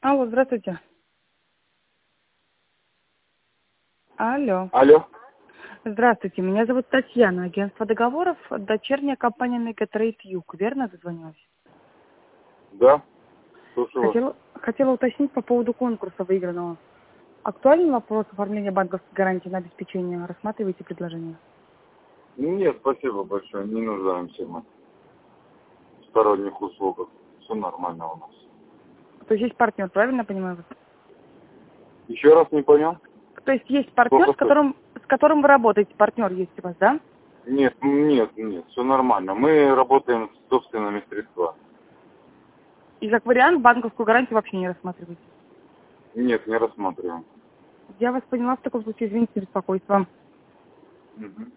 Алло, здравствуйте. Алло. Алло. Здравствуйте, меня зовут Татьяна, агентство договоров, дочерняя компания Мегатрейд Юг. Верно дозвонилась? Да, слушаю вас. Хотела уточнить по поводу конкурса выигранного. Актуальный вопрос оформления банковской гарантии на обеспечение? Рассматриваете предложение? Нет, спасибо большое, не нуждаемся мы в сторонних услугах. Все нормально у нас. То есть есть партнер, правильно понимаю? Еще раз не понял? То есть есть партнер, Плохо с которым вы работаете, партнер есть у вас, да? Нет, все нормально. Мы работаем с собственными средствами. И как вариант банковскую гарантию вообще не рассматриваете? Нет, не рассматриваем. Я вас поняла, в таком случае извините за беспокойство. Мгм.